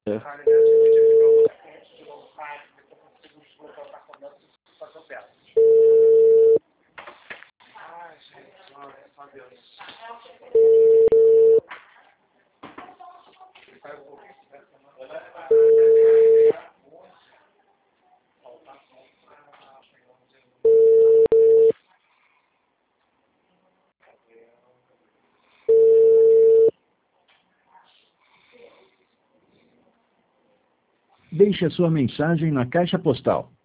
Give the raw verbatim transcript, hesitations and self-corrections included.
É. Deixe a sua mensagem na caixa postal